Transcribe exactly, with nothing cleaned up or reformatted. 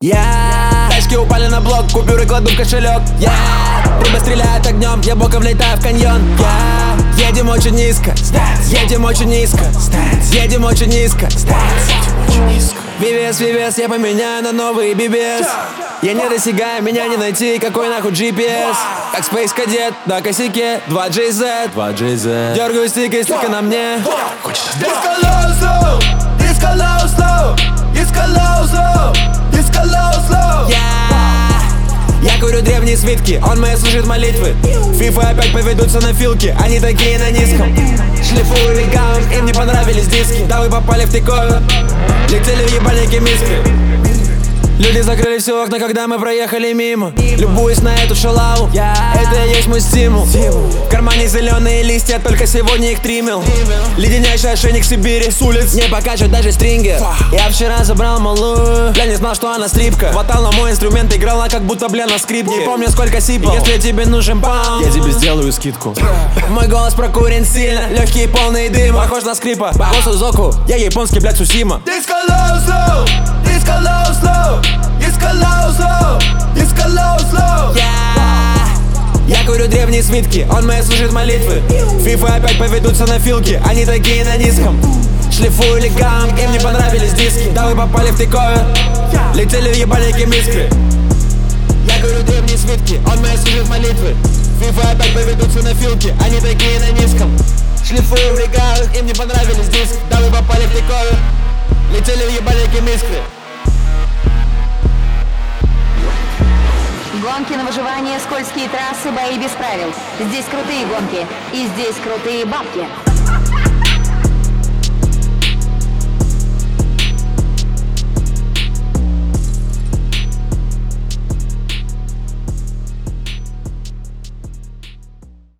Я Тачки упали на блок, купюры кладу в кошелек. Я Рыба стреляет огнем, я боком влетаю в каньон. Я Едем очень низко, едем очень низко, едем очень низко. Вивес, Вивес, я поменяю на новый би би эс. Я не достигаю, меня не найти, какой нахуй джи пи эс. Как Space Cadet на косяке, два джей зет. Дергаю стик, если стика на мне. Disco low slow, disco low slow, disco low slow, disco low slow. Я Я курю древние свитки, он мои служит молитвы. Фифа опять поведутся на филки, они такие на низком. Шлифую легавым, им не понравились диски. Да вы попали в тыковую, летели в ебальники миски. Люди закрыли все окна, когда мы проехали мимо. Любуюсь на эту шалаву, это и есть мой стимул. В кармане зеленые листья, только сегодня их триммел. Леденящий ошейник Сибири с улиц не покажет даже стрингер. Я вчера забрал малую, я не знал, что она стрипка. Хватал на мой инструмент, играла как будто, бля, на скрипке. Не помню, сколько сипал. Если тебе нужен паунд, я тебе сделаю скидку. Мой голос прокурен сильно, легкие полные дыма. Похож на скрипа, по Сузоку, я японский, блядь, Сусима. Disco low slow, disco low slow, disco low slow, disco low slow. Я Я курю древние свитки, он мои служит молитвы. Фифа опять поведутся на филки, они такие на низком. Шлифую легавым, им не понравились диски. Да вы попали в тыковую, летели в ебальники миски. Я курю древние свитки, он мои служит молитвы. Фифа опять поведутся на филки, они такие на низком. Шлифую в легавых, им не понравились диски. Да вы попали в тыковую, летели в ебальники миски. Гонки на выживание, скользкие трассы, бои без правил. Здесь крутые гонки и здесь крутые бабки.